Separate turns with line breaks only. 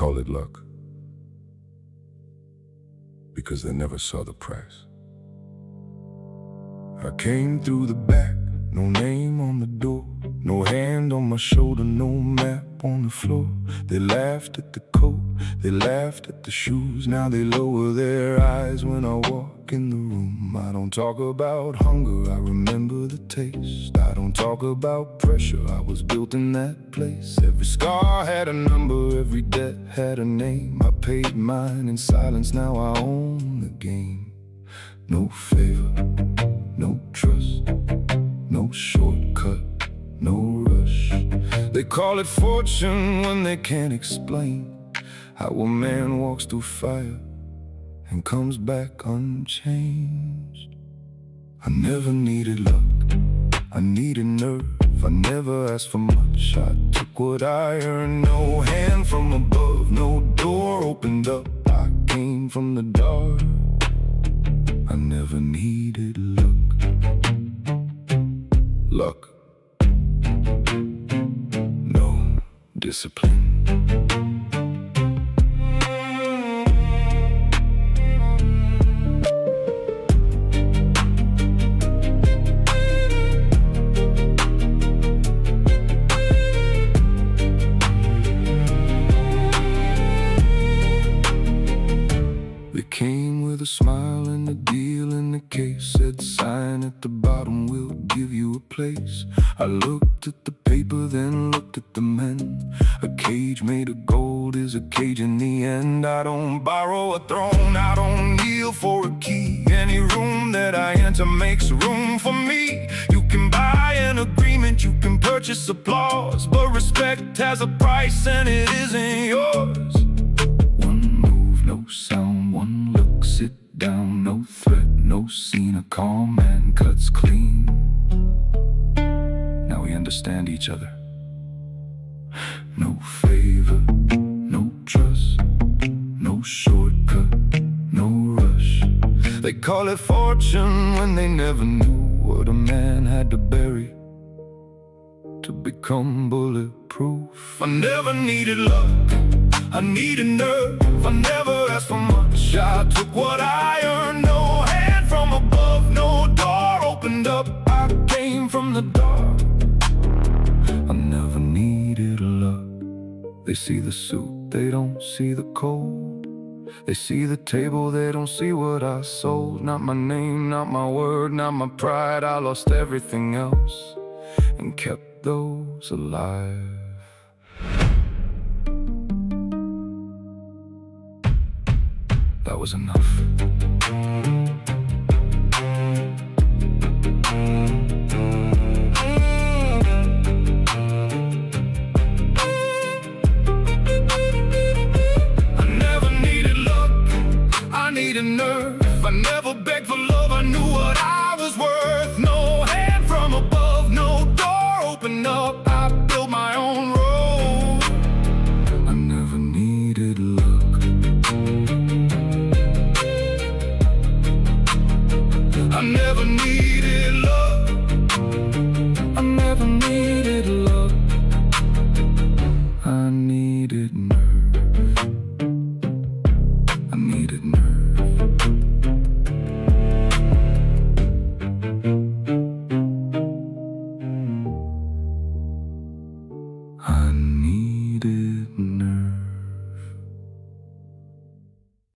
call it luck because they never saw the price. I came through the back, no name on the door, no hand on my shoulder, no map on the floor. They laughed at the coat, they laughed at the shoes. Now they lower their eyes when I walk in the room. I don't talk about hunger, I remember the taste. I don't talk about pressure, I was built in that place. Every scar had a number, every debt had a name. I paid mine in silence, now I own the game. No favor, no trust, no shortcut, no rush. They call it fortune when they can't explain how a man walks through fire and comes back unchanged. I never needed luck, I needed nerve. I never asked for much, I took what I earned. No hand from above, no door opened up. I came from the dark, I never needed luck. Luck, no discipline. They came with a smile and a deal in the case. Said sign at the bottom, we'll give you a place. I looked at the paper, then looked at the men. A cage made of gold is a cage in the end. I don't borrow a throne, I don't kneel for a key. Any room that I enter makes room for me. You can buy an agreement, you can purchase applause, but respect has a price and it isn't yours. One move, no sound, one look, sit down, no threat, no scene. A calm man cuts clean. Now we understand each other. No favor, no trust, no shortcut, no rush. They call it fortune when they never knew what a man had to bury to become bulletproof. I never needed luck, I needed nerve. I never asked for much, I took what I earned. No hand from above, no door opened up. I came from the dark, I never needed luck. They see the suit, they don't see the cold. They see the table, they don't see what I sold. Not my name, not my word, not my pride. I lost everything else and kept those alive. That was enough. I never needed luck, I needed nerve. I never begged for love, I knew what I was worth. No hand from above, no door opened up. I built my own road. I never needed luck. I never needed love, I never needed love. I needed nerve, I needed nerve. I needed